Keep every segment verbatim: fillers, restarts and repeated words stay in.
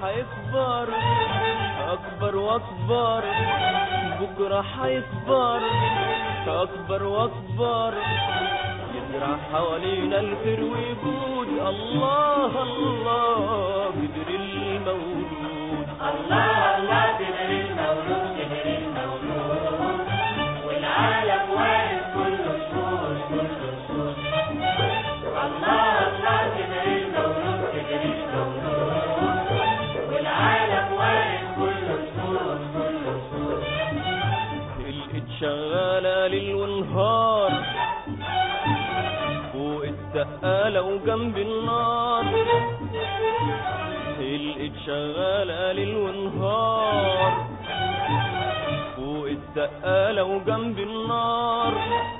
حيكبر أكبر وأكبر، بكرة حيكبر أكبر وأكبر، يزرع حوالينا الخير ويجود. الله الله كبر المولود، الله الله كبر المولود، كبر المولود، والعالم واقف كله شهود كله شهود. الله الله كبر المولود، كبر المولود، والعالم واقف كله شهود كله شهود. الإيد شغالة ليل ونهار فوق السقالة وجنب النار، الإيد شغالة ليل ونهار فوق السقالة وجنب النار.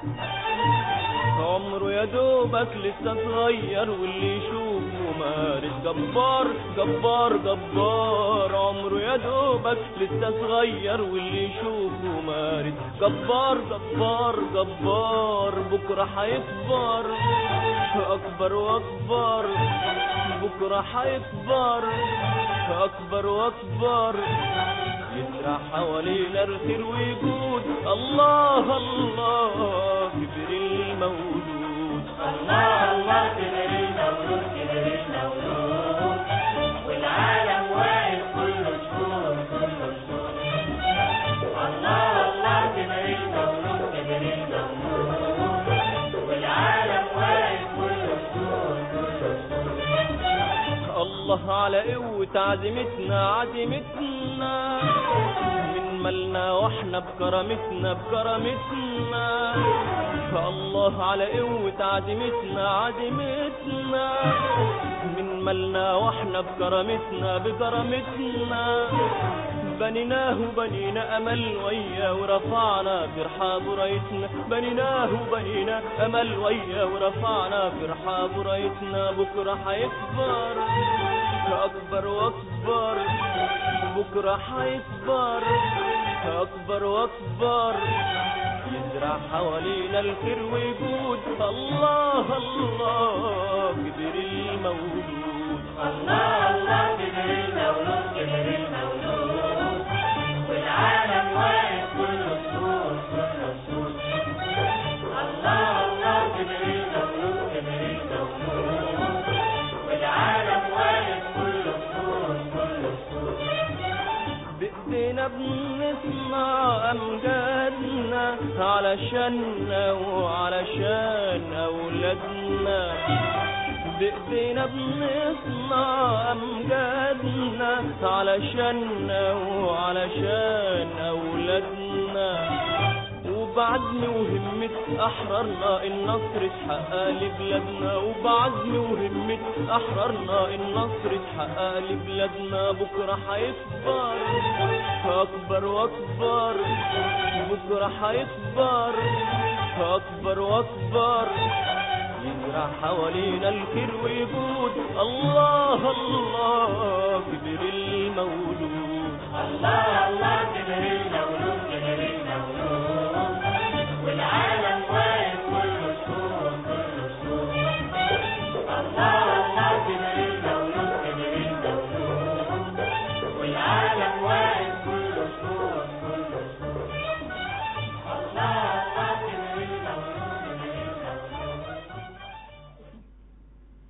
عمره يا دوبك لسه صغير واللي يشوفه مارس جبار جبار جبار، عمره يا دوبك لسه صغير واللي يشوفه مارس جبار جبار جبار، بكره حيكبر أكبر وأكبر، بكره حيكبر أكبر وأكبر، يزرع حوالينا الخير ويجود. الله الله كبر المولود، الله الله كبر المولود، كبر المولود، والعالم واقف كله شهود كله شهود. الله الله كبر المولود، كبر المولود، والعالم واقف كله شهود كله شهود. الله على قوة عزيمتنا عزيمتنا، من مالنا واحنا بكرامتنا بكرامتنا. الله على قوة عزيمتنا عزيمتنا، من مالنا واحنا بكرامتنا بكرامتنا. بنيناه بنينا أمل ويا ورفعنا في رحاب رايتنا، بنيناه بنينا أمل ويا ورفعنا في رحاب رايتنا. بكرة حيكبر أكبر وأكبر، بكرة حيكبر أكبر وأكبر، يزرع حوالينا الخير ويجود. الله الله كبر المولود، الله الله كبر المولود، كبر المولود، والعالم واقف كله شهود كله شهود. الله الله كبر المولود، كبر المولود، والعالم واقف كله شهود كله شهود. بإيدينا بنصنع أمجادنا علشاننا وعلشان أولادنا، بإيدينا بنصنع أمجادنا علشاننا وعلشان أولادنا. وبعزم وهمة أحرارنا النصر اتحقق لبلادنا، وبعزم وهمة أحرارنا النصر اتحقق لبلادنا. بكرة حيكبر أكبر وأكبر، بكرة حيكبر أكبر وأكبر، يزرع حوالينا الخير ويجود. الله الله كبر المولود، الله الله كبر المولود.